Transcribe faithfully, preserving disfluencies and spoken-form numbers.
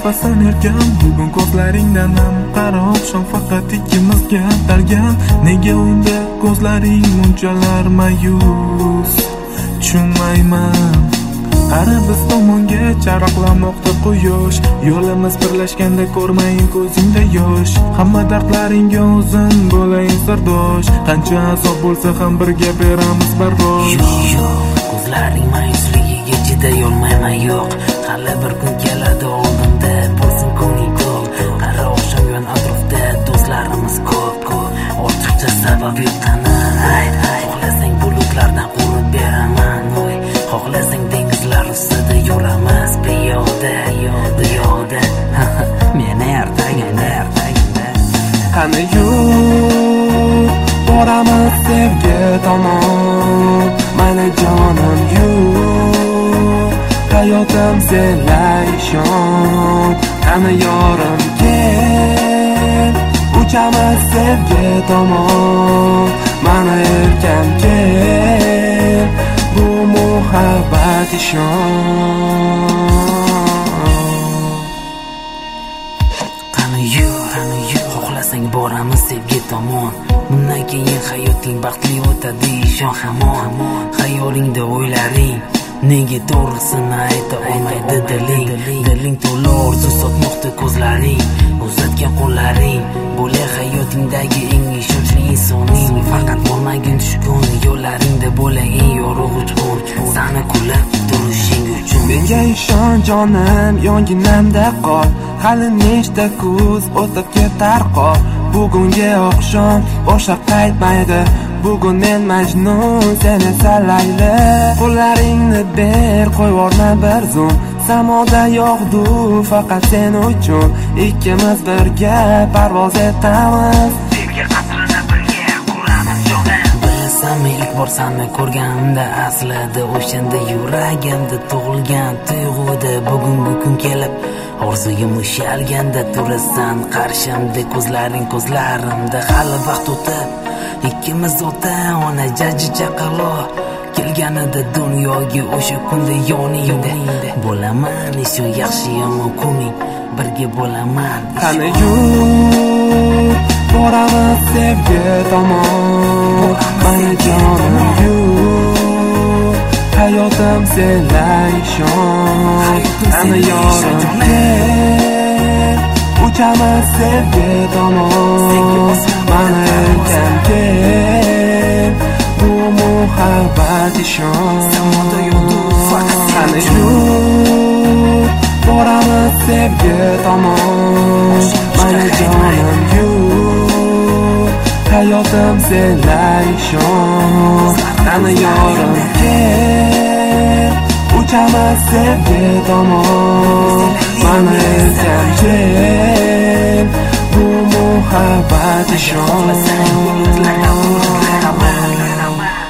nafasdan erkan. Bugun ko'zlaringdan nam qara oqshom faqat ikkimizga atalgan. Nega unda ko'zlaring munchalar mayus? Tushunmayman. Qara biz tomonga charaqlamoqda quyosh. Yo'limiz birlashganda ko'rmayin ko'zingda yosh. Hamma dardlaringga o'zim bo'layin sirdosh. Qancha azob bo'lsa ham birga beramiz bardosh. Ko'zlaring mayusligiga chidayolmayman yo'q. Hali bir kun keladi oldimda bo'lsin ko'ngling to'q. Qara oqshom yon atrofda do'stlarimiz ko'p ko'p. Ortiqcha sabab yo'q qani ayt. Xohlasang bulutlardan qurib beraman o'y. Xohlasang dengizlar ustida yuramiz piyoda yo'da yo'da. Meni ertagingda ertagingda qani yur boramiz sevgi tomon. Mana jonim yur hayotim senla ishon. Qani yorim kel uchamiz sevgi tomon. Mana erkam kel bu muhabbat ishon. Qani yur qani yur xohlasang boramiz sevgi tomon. Bundan keyin hayoting baxtli o'tadi ishon hamon. Xayolingda o'ylaring nega to'g'risini ayta olmaydi diling. Diling to'la orzu sotmoqda ko'zlaring. Uzatgan qo'llaring bo'la hayotingdagi eng ishonchli insoning. Faqat bo'lmagin tushkun yo'llaringda bo'la eng yorug' uchqun. Sani kulib turishing uchun menga ishon jonim, yonginamda qol. Hali nechta kuz o'tib ketar qor. Bugungi oqshom boshqa qaytmaydi. Bugun men Majnun, sen esa Layli. Qo'llaringni ber, qo'yvorma bir zum. Samoda yog'du faqat sen uchun. Ikkimiz birga parvoz etamiz. Sevgi qasrini birga quramiz jonim. Bilasanmi ilk bor seni ko'rganimda aslida o'shanda yuragimda tug'ilgan tuyg'uda bugungi kun kelib orzuyim ushalganda turasan qarshimda. Ko'zlaring ko'zlarimda hali vaqt o'tib ikkimiz ota ona jajji chaqaloq kelganida dunyoga o'sha kunda yoningda bo'laman. Shu yaxshi yomon kuning birga bo'laman. Qani yur boramiz sevgi tomon. Mana jonim yur hayotim senla ishon. Qani yorim kel uchamiz sevgi tomon. Mana erkam kel bu muhabbat ishon. Qani yur boramiz sevgi tomon. Mana jonim yur hayotim senla ishon. Qani yorim kel uchamiz sevgi tomon. Mana erkam kel bu muhabbat ishon.